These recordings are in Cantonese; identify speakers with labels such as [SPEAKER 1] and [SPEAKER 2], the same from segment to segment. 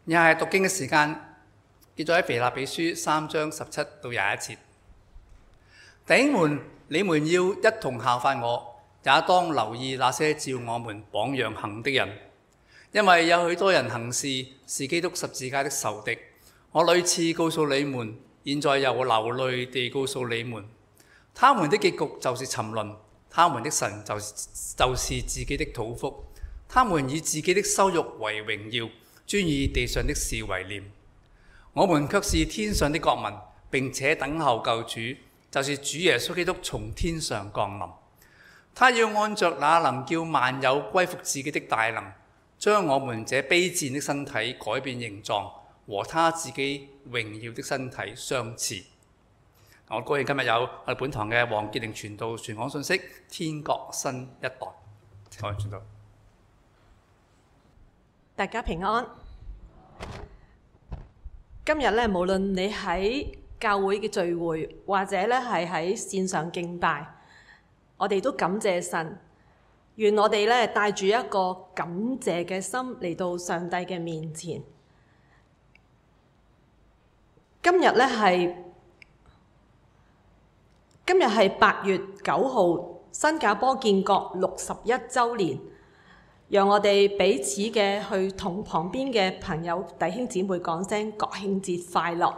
[SPEAKER 1] 又係讀經嘅時間，記咗喺腓立比書3章17到21節。弟兄們，你們要一同效法我，也當留意那些照我們榜樣行的人，因為有許多人行事是基督十字架的仇敵。我屢次告訴你們，現在又流淚地告訴你們，他們的結局就是沉淪，他們的神就是自己的肚腹，他們以自己的羞辱為榮耀，專以地上的事為念。我們卻是天上的國民，並且等候救主，就是主耶穌基督從天上降臨。他要按着那能叫萬有歸服自己的大能，將我們這卑賤的身體改變形狀，和他自己榮耀的身體相似。我高興今日有我哋本堂嘅黃潔玲傳道傳講信息，天國新一代。我哋傳道，
[SPEAKER 2] 大家平安。今日咧，無論你喺教會嘅聚會，或者咧係喺線上敬拜，我哋都感謝神。願我哋咧帶住一個感謝嘅心嚟到上帝嘅面前。今日係8月9號，新加坡建國61週年。讓我哋彼此嘅去同旁邊嘅朋友弟兄姊妹講聲國慶節快樂。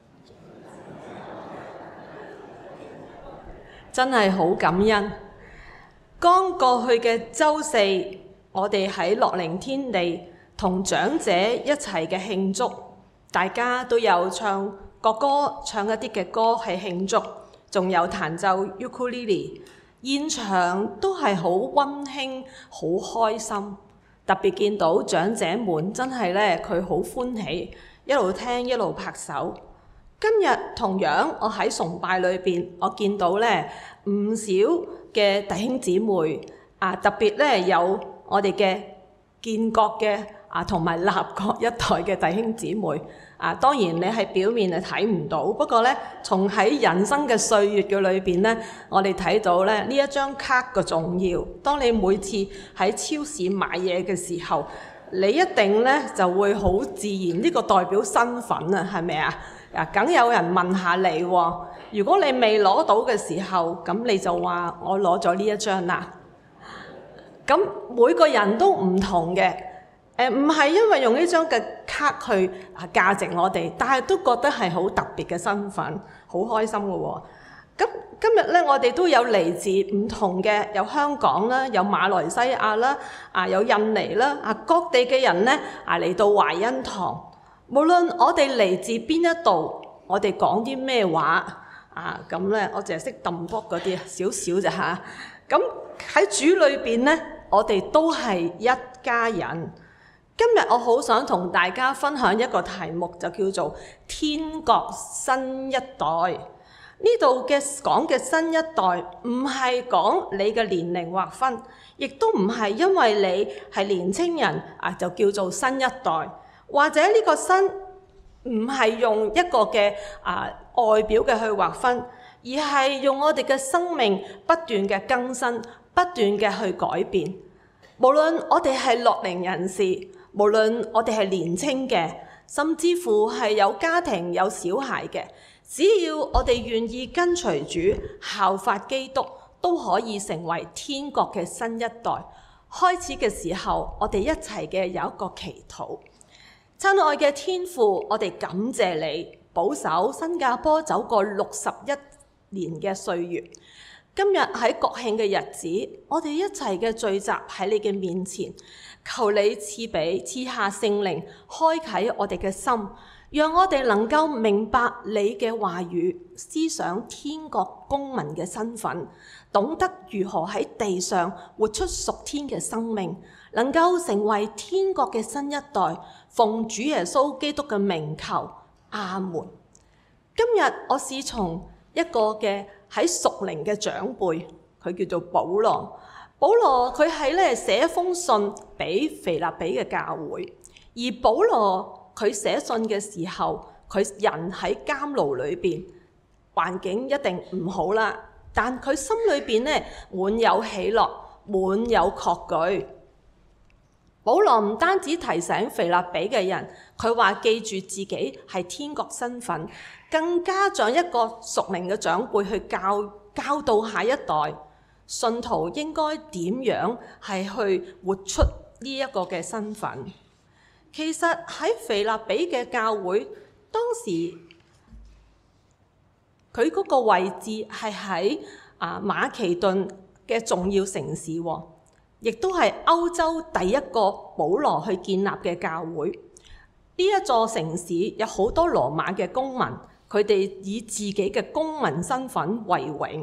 [SPEAKER 2] 真係好感恩。剛過去嘅週4，我哋喺樂齡天地同長者一齊嘅慶祝，大家都有唱國歌，唱一啲嘅歌係慶祝，仲有彈奏 ukulele。現場都係好溫馨、好開心，特別見到長者們真係咧，佢好歡喜，一路聽一路拍手。今日同樣我喺崇拜裏邊，我見到咧唔少嘅弟兄姊妹啊，特別咧有我哋嘅建國嘅同埋立國一代嘅弟兄姊妹。當然你喺表面係睇唔到，不過咧，從喺人生嘅歲月嘅裏邊咧，我哋睇到咧呢一張卡嘅重要。當你每次喺超市買嘢嘅時候，你一定咧就會好自然呢個代表身份啊，係咪啊？梗有人問下你喎。如果你未攞到嘅時候，咁你就話我攞咗呢一張啦。咁每個人都唔同嘅。唔係因為用呢張嘅卡去價值我哋，但係都覺得係好特別嘅身份，好開心嘅喎。咁今日咧，我哋都有嚟自唔同嘅，有香港啦，有馬來西亞啦，有印尼啦，各地嘅人咧嚟到懷恩堂。無論我哋嚟自邊一度，我哋講啲咩話咁咧，我淨係識揼卜嗰啲少少咋嚇。咁喺主裏邊咧，我哋都係一家人。今日我好想同大家分享一個題目，就叫做天國新一代。呢度嘅講嘅新一代，唔係講你嘅年齡劃分，亦都唔係因為你係年青人就叫做新一代，或者呢個新唔係用一個嘅外表嘅去劃分，而係用我哋嘅生命不斷嘅更新，不斷嘅去改變。無論我哋係樂齡人士，無論我哋係年青嘅，甚至乎係有家庭有小孩嘅，只要我哋願意跟隨主效法基督，都可以成為天國嘅新一代。開始嘅時候，我哋一齊嘅有一個祈禱。親愛嘅天父，我哋感謝你保守新加坡走過61年嘅歲月。今日喺國慶嘅日子，我哋一齊嘅聚集喺你嘅面前，求你賜下聖靈，開啟我哋嘅心，讓我哋能夠明白你嘅話語，思想天國公民嘅身份，懂得如何喺地上活出屬天嘅生命，能夠成為天國嘅新一代。奉主耶穌基督嘅名求，阿門。今日我是從一個嘅喺屬靈嘅長輩，佢叫做保羅。保羅佢係咧寫一封信俾腓立比嘅教會，而保羅佢寫信嘅時候，佢人喺監牢裏邊，環境一定唔好啦，但佢心裏邊咧滿有喜樂，滿有確據。 保羅唔單止提醒腓立比嘅人，佢話記住自己係天國身份，更加將一個屬靈嘅長輩去教導下一代信徒應該點樣係去活出呢一個嘅身份。其實喺腓立比嘅教會，當時佢嗰個位置係喺馬其頓嘅重要城市，亦都係歐洲第一個保羅去建立嘅教會。呢一座城市有好多羅馬嘅公民，佢哋以自己嘅公民身份為榮。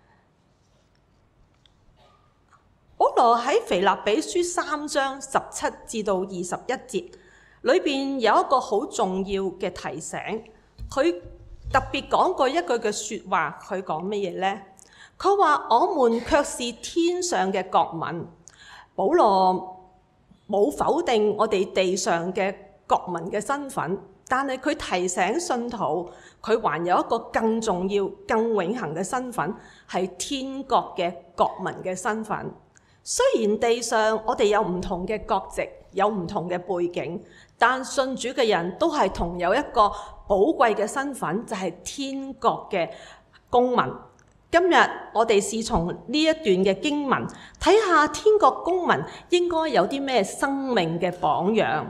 [SPEAKER 2] 保羅喺腓立比書3章17至到21節裏邊有一個好重要嘅提醒，佢特別講過一句嘅説話，佢講乜嘢呢？佢話：我們卻是天上嘅國民。保羅冇否定我哋地上嘅國民嘅身份，但係佢提醒信徒，佢還有一個更重要、更永恆嘅身份，係天國嘅國民嘅身份。雖然地上我哋有唔同嘅國籍，有唔同嘅背景，但信主嘅人都係同有一個寶貴嘅身份，就係天國嘅公民。今日我哋試從呢一段嘅經文，睇下天國公民應該有啲咩生命嘅榜樣。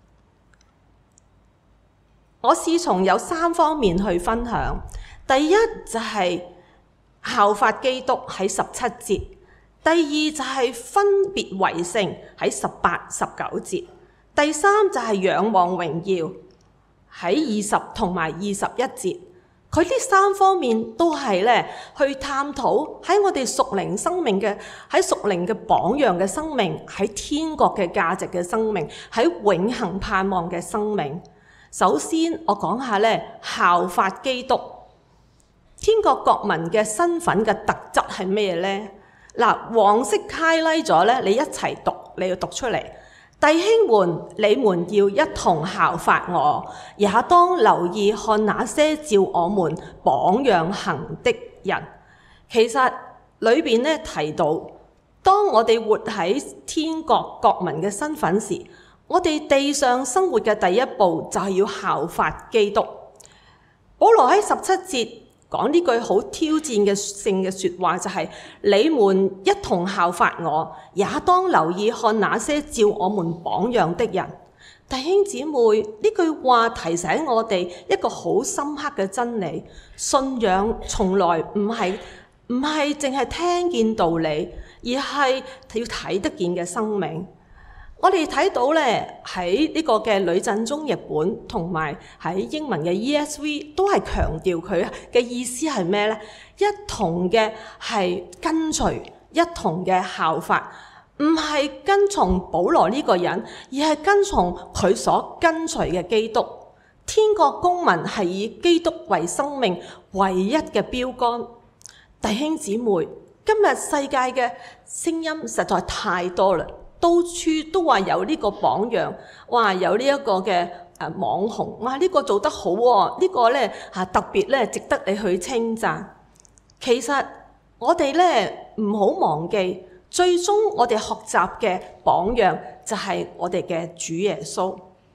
[SPEAKER 2] 我試從有3方面去分享。第一就係效法基督喺17節，第二就係分別為聖喺18、19節，第三就係仰望榮耀喺20同埋21節。佢呢3方面都係去探討喺我哋屬靈生命嘅，喺屬靈嘅榜樣嘅生命，喺天國嘅價值嘅生命，喺永恆盼望嘅生命。首先我講下效法基督，天國國民嘅身份嘅特質係咩呢？黃色 highlight 咗你一齊讀，你要讀出嚟。弟兄們，你們要一同效法我，也當留意看那些照我們榜樣行的人。其實裏邊提到，當我哋活喺天國國民嘅身份時，我哋地上生活嘅第一步就係要效法基督。保羅喺17節講呢句好挑戰性嘅說話，就係你們一同效法我，也當留意看那些照我們榜樣的人。弟兄姊妹，呢句話提醒我哋一個好深刻嘅真理：信仰從來唔係淨係聽見道理，而係要睇得見嘅生命。我哋睇到喺呢個嘅呂振中譯本同埋喺英文嘅 ESV 都係強調佢嘅意思係咩呢？一同嘅係跟隨，一同嘅效法，唔係跟從保羅呢個人，而係跟從佢所跟隨嘅基督。天國公民係以基督為生命唯一嘅標杆。弟兄姊妹，今日世界嘅聲音實在太多啦。到處都話有呢個榜樣，哇！有呢一個嘅網紅，哇！呢個做得好喎，呢個特別值得你去稱讚。其實我哋唔好忘記，最終我哋學習嘅榜樣就係我哋嘅主耶穌。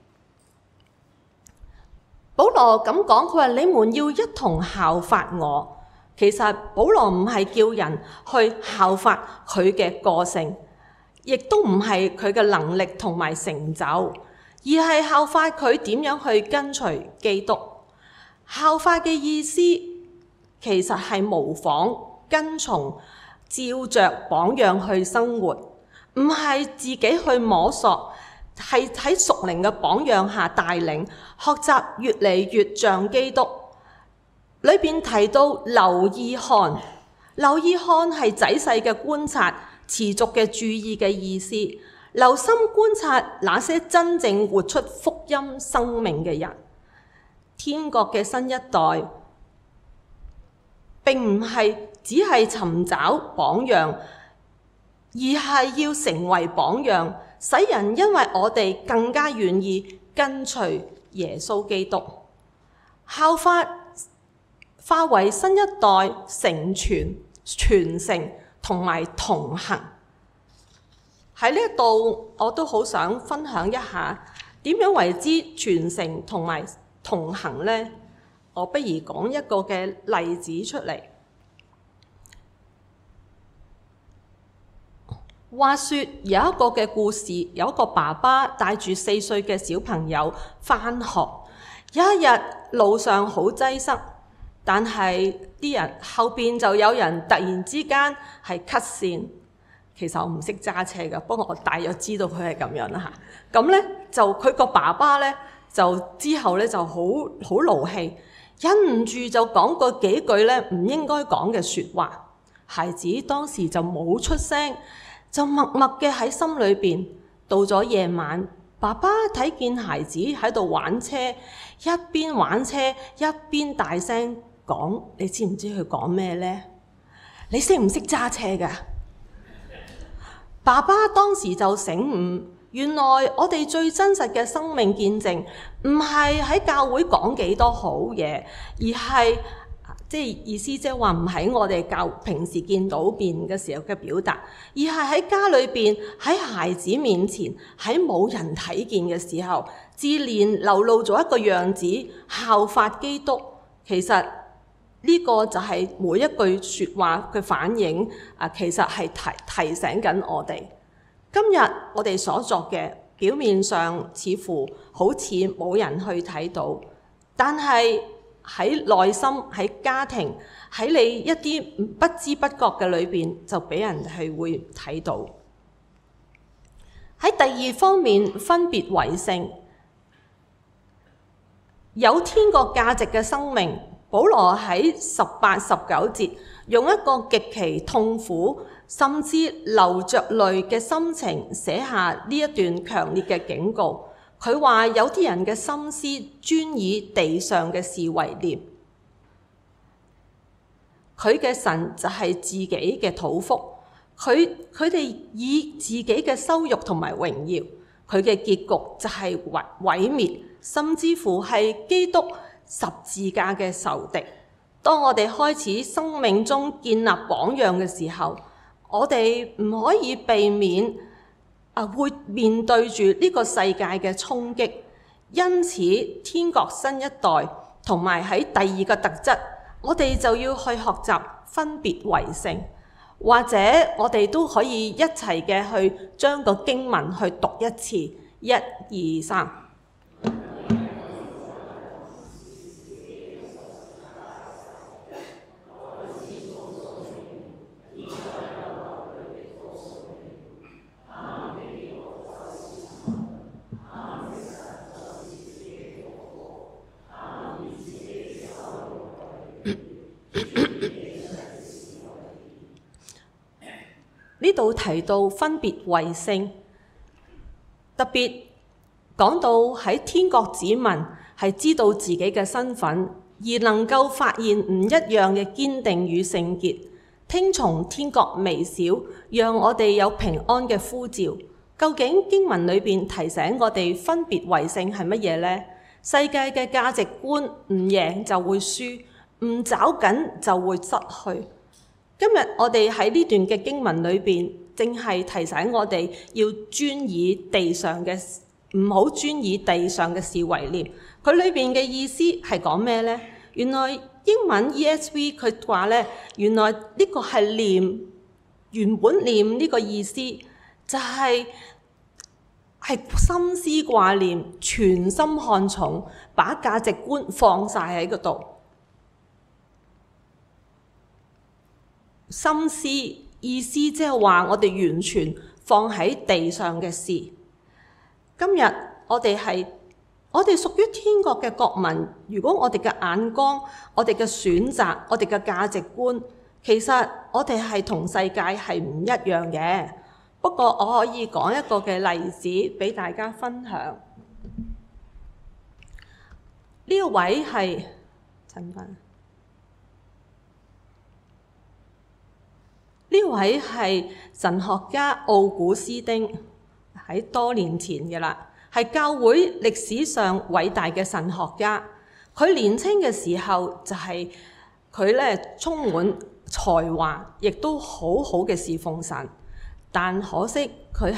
[SPEAKER 2] 保羅咁講，佢話你們要一同效法我。其實保羅唔係叫人去效法佢嘅個性，亦都唔係佢嘅能力同埋成就，而係效法佢點樣去跟隨基督。效法嘅意思其實係模仿、跟從、照着榜樣去生活，唔係自己去摸索，係喺屬靈嘅榜樣下帶領學習，越嚟越像基督。裏邊提到留意看，留意看係仔細嘅觀察，持續嘅注意嘅意思，留心觀察那些真正活出福音生命嘅人。天國嘅新一代並唔係只係尋找榜樣，而係要成為榜樣，使人因為我哋更加願意跟隨耶穌基督。效法化為新一代成全、傳承同埋同行。 喺呢一度，我都好想分享一下點樣為之傳承同埋同行呢？我不如講一個嘅例子出嚟。話說有一個嘅故事，有一個爸爸帶住4歲嘅小朋友返學，有一日路上好擠塞，但係啲人後邊就有人突然之間係 cut 線。其實我唔識揸車㗎，不過我大約知道佢係咁樣啦嚇。咁咧就佢個爸爸咧就之後咧就好勞氣，忍唔住就講過幾句咧唔應該講嘅説話。孩子當時就冇出聲，就默默嘅喺心裏邊。到咗夜晚，爸爸睇見孩子喺度玩車，一邊玩車一邊大聲講：你知唔知佢講咩呢？你識唔識揸車㗎？爸爸當時就醒悟，原來我哋最真實嘅生命見證，唔係喺教會講幾多好嘢，而係意思即係話唔喺我哋平時見到面嘅時候嘅表達，而係喺家裏邊，喺孩子面前，喺冇人睇見嘅時候，自憐流露咗一個樣子，效法基督。其實呢個就係每一句説話嘅反映，其實係提醒緊我哋。今日我哋所作嘅，表面上似乎好似冇人去睇到，但係喺內心、喺家庭、喺你一啲不知不覺嘅裏邊，就俾人係會睇到。喺第二方面，分別為聖，有天國價值嘅生命。保羅喺18、19節用一個極其痛苦，甚至流着淚嘅心情寫下呢一段強烈嘅警告。佢話有啲人嘅心思專以地上嘅事為念，佢嘅神就係自己嘅肚腹，佢哋以自己嘅羞辱同埋榮耀，佢嘅結局就係毀滅，甚至乎係基督十字架嘅仇敵。當我哋開始生命中建立榜樣嘅時候，我哋唔可以避免會面對住呢個世界嘅衝擊。因此天國新一代同埋喺第二個特質，我哋就要去學習分別為聖，或者我哋都可以一齊嘅去將個經文去讀一次，1、2、3。呢度提到分別為聖，特別講到喺天國子民係知道自己嘅身份，而能夠發現唔一樣嘅堅定與聖潔，聽從天國微小，讓我哋有平安嘅呼召。究竟經文裏邊提醒我哋分別為聖係乜嘢呢？世界嘅價值觀，唔贏就會輸，唔找緊就會失去。今日我哋喺呢段嘅經文裏邊，正係提醒我哋要專以地上嘅，唔好專以地上嘅事為念。佢裏邊嘅意思係講咩呢？原來英文 ESV 佢話咧，原來呢個係念，原本念呢個意思就係心思掛念，全心看重，把價值觀放晒喺嗰度。心思意思即係話我哋完全放喺地上嘅事。今日我哋屬於天國嘅國民，如果我哋嘅眼光、我哋嘅選擇、我哋嘅價值觀，其實我哋係同世界係唔一樣嘅。不過我可以講一個嘅例子俾大家分享。呢位係陳芬。呢位係神學家奧古斯丁，喺多年前嘅啦，係教會歷史上偉大嘅神學家。佢年輕嘅時候就係佢充滿才華，亦都好好嘅侍奉神。 但可惜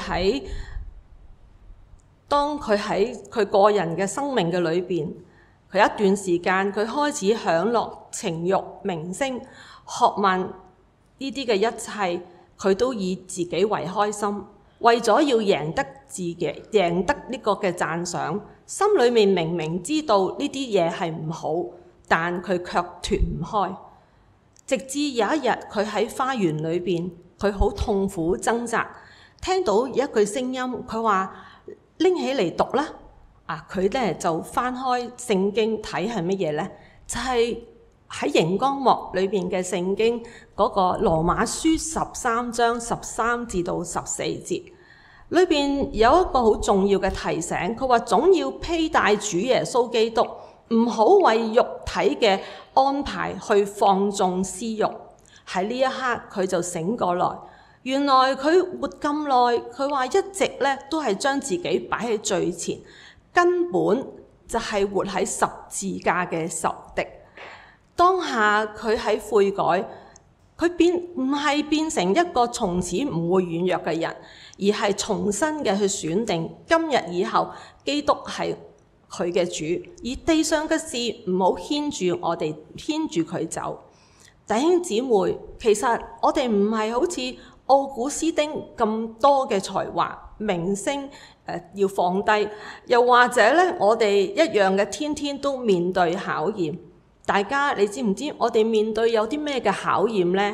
[SPEAKER 2] 當佢喺佢個人嘅生命嘅裏邊，佢一段時間佢開始享樂情慾、名聲、學問呢啲嘅一切，佢都以自己為開心，為咗要贏得呢個嘅讚賞，心裏面明明知道呢啲嘢係唔好，但佢卻脫唔開。直至有一日，佢喺花園裏邊，佢好痛苦掙扎，聽到一句聲音，佢話拎起嚟讀啦。佢咧就翻開聖經睇係乜嘢呢？就係喺熒光幕裏邊嘅聖經嗰個羅馬書13章13至到14節，裏邊有一個好重要嘅提醒，佢話總要披戴主耶穌基督，唔好為肉體嘅安排去放縱私慾。喺呢一刻佢就醒過來，原來佢活咁耐，佢話一直咧都係將自己擺喺最前，根本就係活喺十字架嘅仇敵。當下佢喺悔改，佢唔係變成一個從此唔會軟弱嘅人，而係重新嘅去選定今日以後基督係佢嘅主，而地上嘅事唔好牽住我哋，牽住佢走。弟兄姊妹，其實我哋唔係好似奧古斯丁咁多嘅才華、名聲要放低，又或者咧我哋一樣嘅天天都面對考驗。大家你知唔知我哋面對有啲咩嘅考驗呢？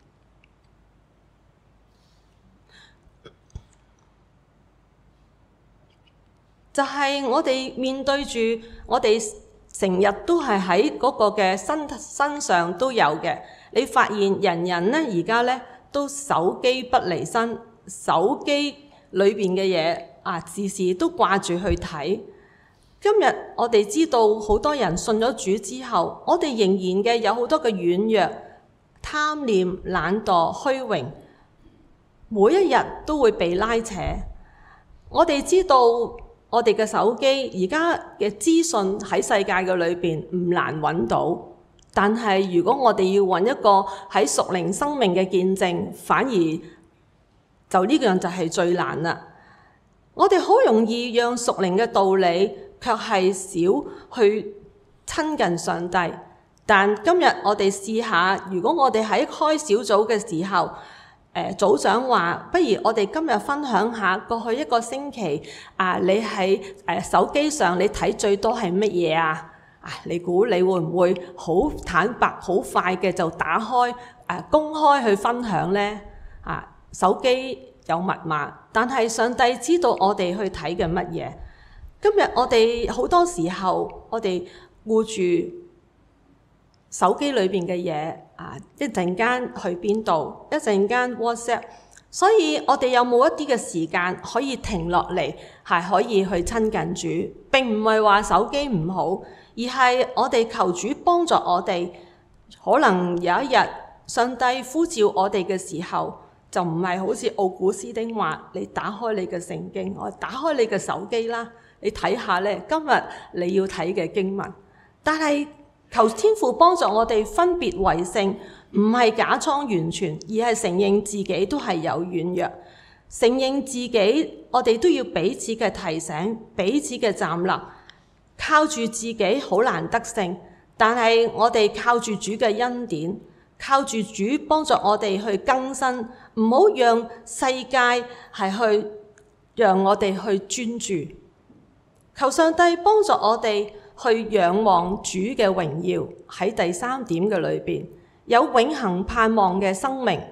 [SPEAKER 2] 就係我哋面對住我哋成日都係喺嗰個嘅身上都有嘅。你發現人人咧而家咧都手機不離身，手機裏邊嘅嘢時時都掛住去睇。今日我哋知道好多人信咗主之後，我哋仍然嘅有好多嘅軟弱、貪念、懶惰、虛榮，每一日都會被拉扯。我哋知道我哋嘅手機而家嘅資訊喺世界嘅裏邊唔難揾到，但係如果我哋要揾一個喺屬靈生命嘅見證，反而就呢樣就係最難啦。我哋好容易讓屬靈嘅道理，卻係少去親近上帝。但今日我哋試下，如果我哋喺開小組嘅時候，組長話不如我哋今日分享下過去一個星期你喺手機上你睇最多係乜嘢啊？你估你會唔會好坦白好快嘅就打開公開去分享呢？手機有密碼，但係上帝知道我哋去睇嘅乜嘢。今日我哋好多時候我哋顧住手機裏邊嘅嘢一陣間去邊度，一陣間 WhatsApp， 所以我哋有冇一啲嘅時間可以停落嚟，係可以去親近主？並唔係話手機唔好，而係我哋求主幫助我哋。可能有一日上帝呼召我哋嘅時候，就唔係好似奧古斯丁話：你打開你嘅聖經，我打開你嘅手機啦，你睇下咧今日你要睇嘅經文。但係求天父幫助我哋分別為聖，唔係假裝完全，而係承認自己都係有軟弱，承認自己，我哋都要彼此嘅提醒，彼此嘅站立。靠住自己好難得勝，但係我哋靠住主嘅恩典，靠住主幫助我哋去更新，唔好讓世界係去讓我哋去專注。求上帝幫助我哋去仰望主嘅榮耀，喺第三點嘅裏邊有永恆盼望嘅生命。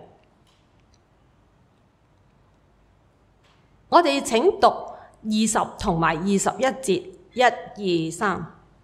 [SPEAKER 2] 我哋請讀20同埋21節，1、2、3。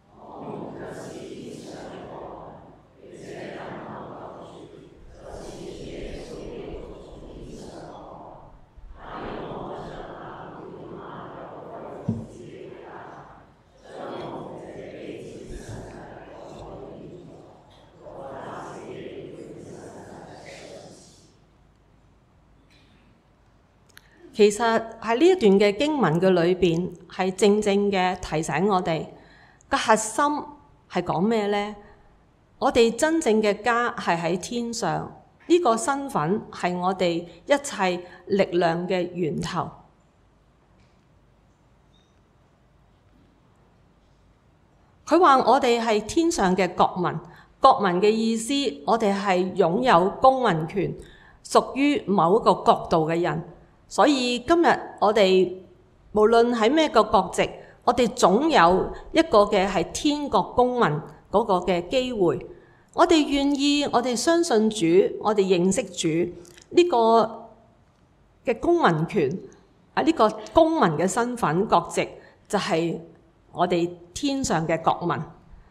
[SPEAKER 2] 其實喺呢一段嘅經文嘅裏邊，係正正嘅提醒我哋個核心係講咩呢？我哋真正嘅家係喺天上， 呢個身份係我哋一切力量嘅源頭。佢話我哋係天上嘅國民，國民嘅意思，我哋係擁有公民權，屬於某一個國度嘅人。所以今日我哋無論喺咩個國籍，我哋總有一個嘅係天國公民嗰個嘅機會。我哋願意，我哋相信主，我哋認識主呢個嘅公民權啊，呢個公民嘅身份國籍就係我哋天上嘅國民。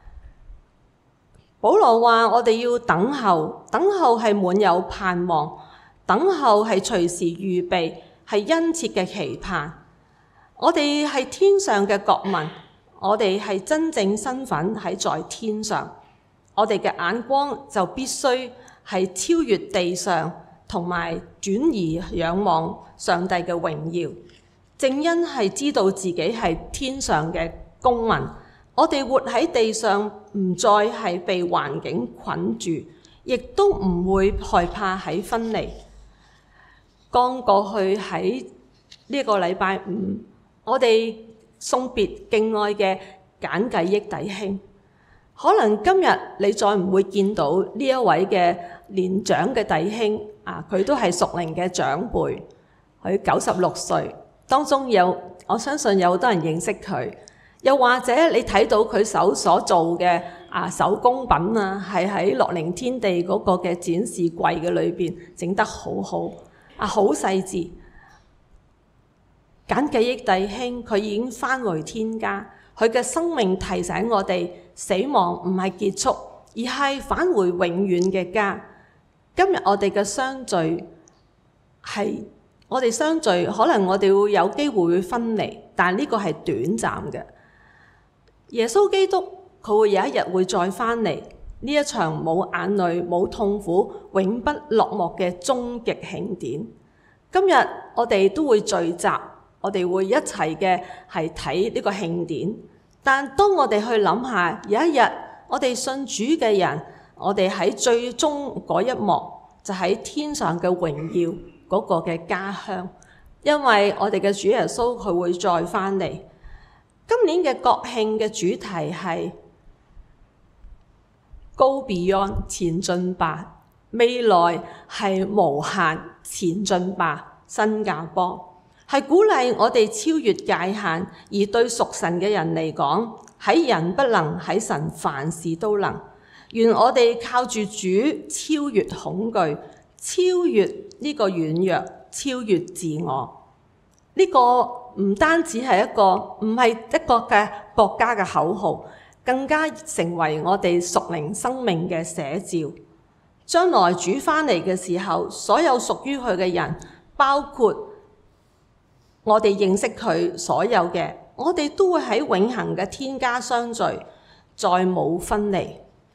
[SPEAKER 2] 保羅話我哋要等候，等候係滿有盼望，等候係隨時預備，係殷切嘅期盼。我哋係天上嘅國民，我哋係真正身份喺在天上，我哋嘅眼光就必須係超越地上，同埋轉移仰望上帝嘅榮耀。正因係知道自己係天上嘅公民，我哋活喺地上唔再係被環境捆住，亦都唔會害怕喺分離。剛過去喺呢個禮拜五，我哋送別敬愛嘅簡繼益弟兄。可能今日你再唔會見到呢一位嘅年長嘅弟兄啊，佢都係屬靈嘅長輩，佢96歲，當中我相信有好多人認識佢，又或者你睇到佢手所做嘅手工品啊，係喺樂齡天地嗰個嘅展示櫃嘅裏邊整得好好好細緻。簡繼益弟兄佢已經返回天家，佢嘅生命提醒我哋，死亡唔係結束，而係返回永遠嘅家。今日我哋嘅相聚係我哋相聚，可能我哋會有機會會分離，但係呢個係短暫嘅。耶穌基督佢會有一日會再返嚟，呢一場冇眼淚、冇痛苦、永不落幕嘅終極慶典。今日我哋都會聚集，我哋會一齊嘅係睇呢個慶典。但當我哋去諗下，有一日我哋信主嘅人，我哋喺最終嗰一幕就喺天上嘅榮耀嗰個嘅家鄉，因為我哋嘅主耶穌佢會再返嚟。今年嘅國慶嘅主題係 Go Beyond 前進吧，未來係無限前進吧，新加坡。係鼓勵我哋超越界限，而對屬神嘅人嚟講，喺人不能，喺神凡事都能。願我哋靠住主超越恐懼，超越呢個軟弱，超越自我。呢個唔單止係唔係一個嘅國家嘅口號，更加成為我哋屬靈生命嘅寫照。將來主返嚟嘅時候，所有屬於佢嘅人，包括我哋認識佢所有嘅，我哋都會喺永恆嘅天家相聚，再冇分離。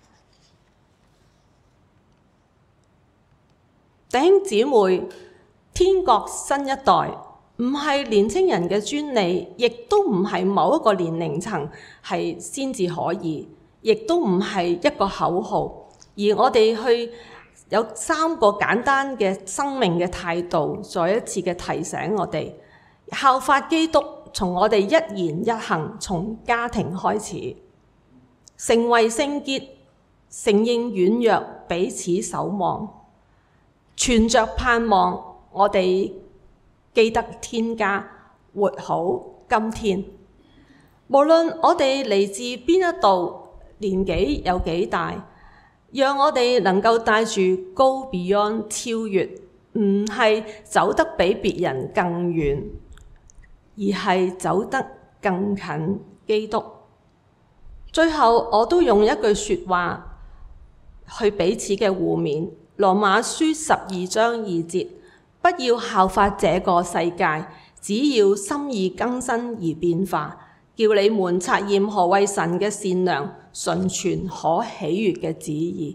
[SPEAKER 2] 弟兄姊妹，天國新一代唔係年輕人嘅專利，亦都唔係某一個年齡層係先至可以，亦都唔係一個口號，而我哋去有3個簡單嘅生命嘅態度，再一次嘅提醒我哋。效法基督，從我哋一言一行，從家庭開始，成為聖潔，承認軟弱，彼此守望，存着盼望，我哋記得天家，活好今天。無論我哋嚟自邊一度，年紀有幾大，讓我哋能夠帶住 Go Beyond 超越，唔係走得比別人更遠，而係走得更近基督。最後我都用一句說話去彼此嘅互勉，羅馬書12章2節，不要效法這個世界，只要心意更新而變化，叫你們察驗何為神嘅善良、純全、可喜悅嘅旨意。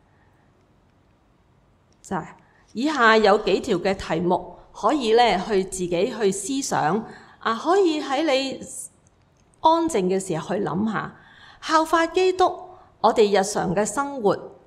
[SPEAKER 2] 以下有幾條嘅題目可以去自己去思想，可以喺你安靜嘅時候去諗下，效法基督，我哋日常嘅生活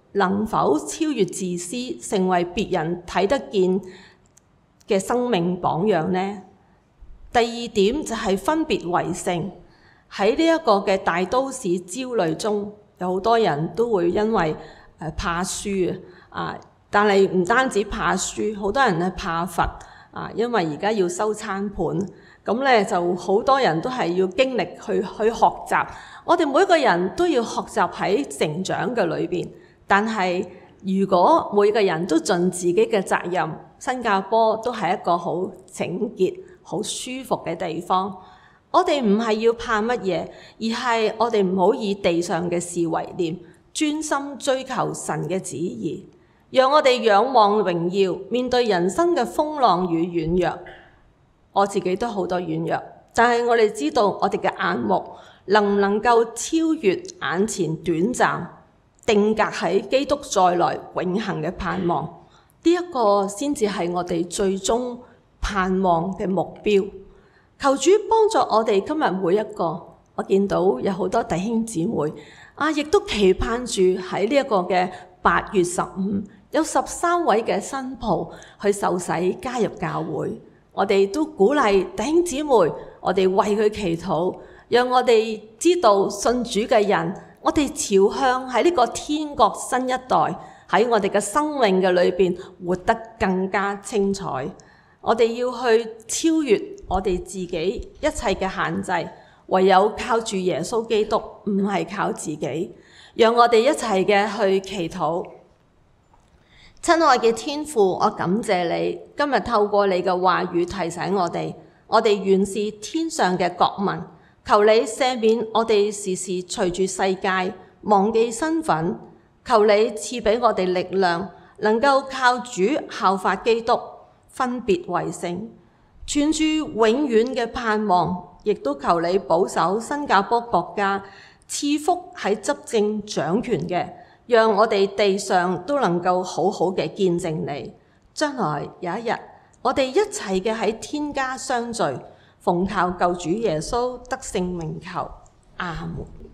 [SPEAKER 2] 能否超越自私，成為別人睇得見嘅生命榜樣呢？第二點就係分別為聖。喺呢一個嘅大都市焦慮中，有好多人都會因為怕輸但係唔單止怕輸，好多人係怕罰因為而家要收餐盤，咁咧就好多人都係要經歷去學習。我哋每個人都要學習喺成長嘅裏邊，但係如果每個人都盡自己嘅責任，新加坡都係一個好整潔、好舒服嘅地方。我哋唔係要怕乜嘢，而係我哋唔好以地上嘅事為念，專心追求神嘅旨意，讓我哋仰望榮耀，面對人生嘅風浪與軟弱。我自己都好多軟弱，但係我哋知道我哋嘅眼目能唔能夠超越眼前短暫，定格喺基督再來永恆嘅盼望，呢一個先至係我哋最終盼望嘅目標。求主幫助我哋今日每一個。我見到有好多弟兄姊妹亦都期盼住喺呢一個嘅8月15，有13位嘅新抱去受洗加入教會。我哋都鼓勵弟兄姊妹，我哋為佢祈禱，讓我哋知道信主嘅人，我哋朝向喺呢個天國新一代，喺我哋嘅生命嘅裏邊活得更加精彩。我哋要去超越我哋自己一切嘅限制，唯有靠住耶穌基督，唔係靠自己。讓我哋一齊嘅去祈禱。親愛嘅天父，我感謝你，今日透過你嘅話語提醒我哋原是天上嘅國民，求你赦免我哋時時隨住世界忘記身份，求你賜俾我哋力量，能夠靠主效法基督，分別為聖，存住永遠嘅盼望，亦都求你保守新加坡國家，賜福喺執政掌權嘅，讓我哋地上都能夠好好嘅見證你。將來有一日，我哋一齊嘅喺天家相聚，奉靠救主耶穌得勝名求，阿門。